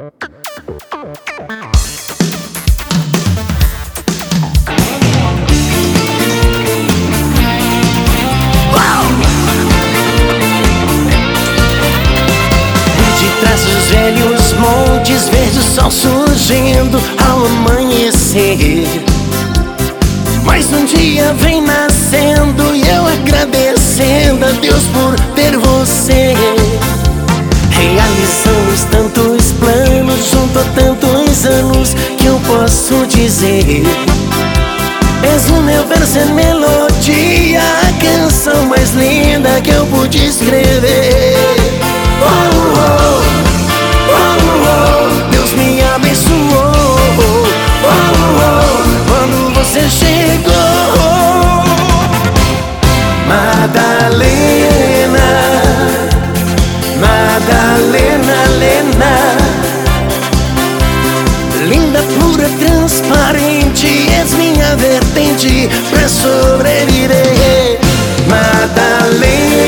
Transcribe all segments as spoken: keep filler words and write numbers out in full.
Velhos montes verdes, o sol surgindo ao amanhecer. Mais um dia vem nascendo e eu agradecendo a Deus por ter você. Realizamos tantos planos junto a tantos anos que eu posso dizer: és o meu verso e melodia, a canção mais linda que eu pude escrever. Oh, oh. Deus me abençoou, oh, oh, quando você chegou. Madalena, Madalena, Lena, linda, pura, transparente, és minha vertente pra sobreviver. Madalena,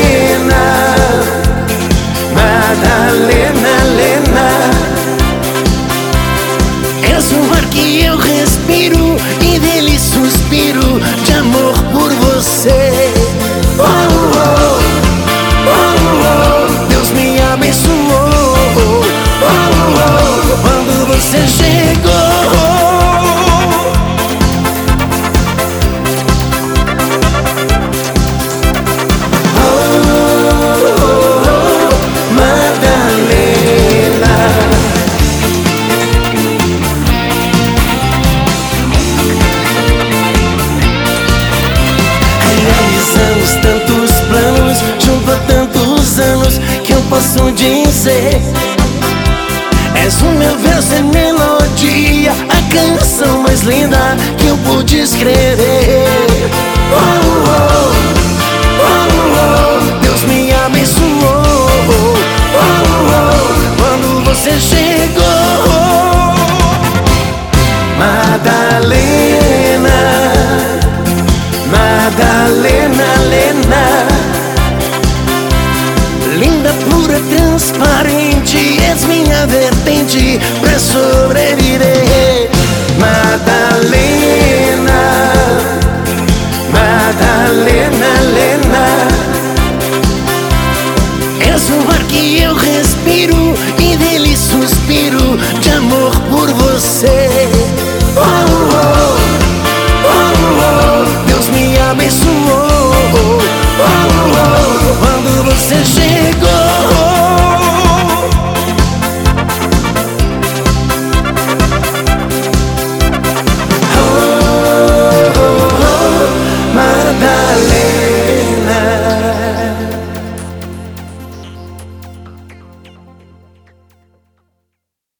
Madalena, Lena, és o ar que eu respiro e dele suspiro de amor por você. Oh, oh, oh, oh, Deus me abençoou, oh, oh, quando você chegou. Posso dizer, és o meu verso e melodia, a canção mais linda que eu pude escrever. Oh, oh, oh, oh, Deus me abençoou, oh, oh, quando você chegou. Madalena, Madalena, Lena, linda, pura, transparente, és minha vertente pra sobreviver.